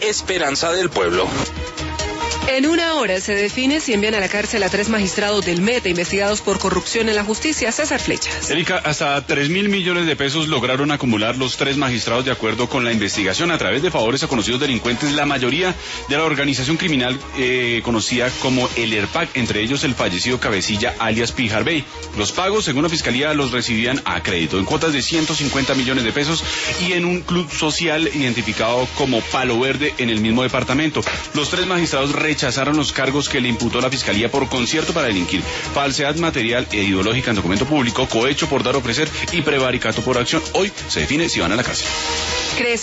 Esperanza del Pueblo. En una hora se define si envían a la cárcel a 3 magistrados del Meta investigados por corrupción en la justicia. César Flechas. Erika, hasta 3.000 millones de pesos lograron acumular los 3 magistrados de acuerdo con la investigación a través de favores a conocidos delincuentes, la mayoría de la organización criminal conocida como el ERPAC, entre ellos el fallecido cabecilla alias Pi Harvey. Los pagos, según la fiscalía, los recibían a crédito en cuotas de 150 millones de pesos y en un club social identificado como Palo Verde en el mismo departamento. Los 3 magistrados rechazaron los cargos que le imputó la fiscalía por concierto para delinquir, falsedad material e ideológica en documento público, cohecho por dar o ofrecer y prevaricato por acción. Hoy se define si van a la cárcel.